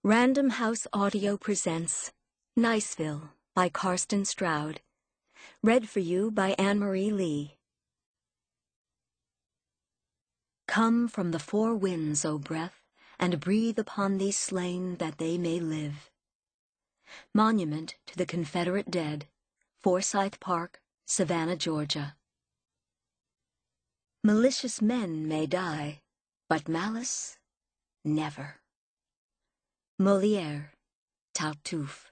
Random House Audio presents Niceville by Karsten Stroud. Read for you by Anne-Marie Lee. Come from the four winds, O breath, and breathe upon these slain that they may live. Monument to the Confederate Dead, Forsyth Park, Savannah, Georgia. Malicious men may die, but malice, never. Molière, Tartuffe.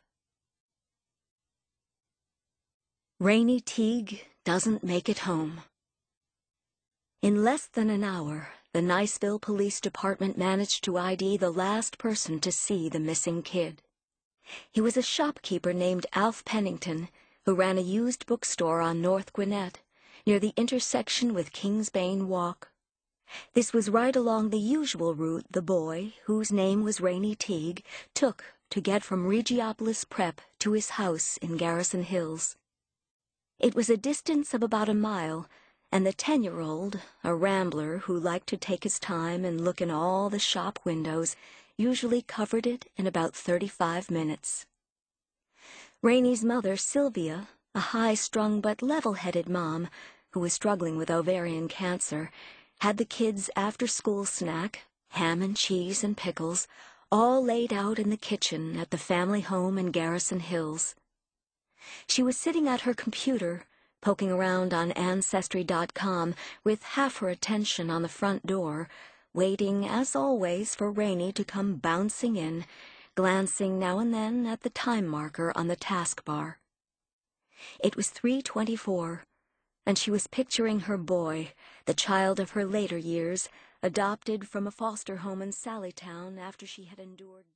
Rainy Teague doesn't make it home. In less than an hour, the Niceville Police Department managed to ID the last person to see the missing kid. He was a shopkeeper named Alf Pennington, who ran a used bookstore on North Gwinnett, near the intersection with Kingsbane Walk. This was right along the usual route the boy, whose name was Rainy Teague, took to get from Regiopolis Prep to his house in Garrison Hills. It was a distance of about a mile, and the 10-year-old, a rambler who liked to take his time and look in all the shop windows, usually covered it in about 35 minutes. Rainy's mother, Sylvia, a high-strung but level-headed mom who was struggling with ovarian cancer, had the kids' after-school snack, ham and cheese and pickles, all laid out in the kitchen at the family home in Garrison Hills. She was sitting at her computer, poking around on Ancestry.com with half her attention on the front door, waiting, as always, for Rainy to come bouncing in, glancing now and then at the time marker on the taskbar. It was 3:24. And she was picturing her boy, the child of her later years, adopted from a foster home in Sallytown after she had endured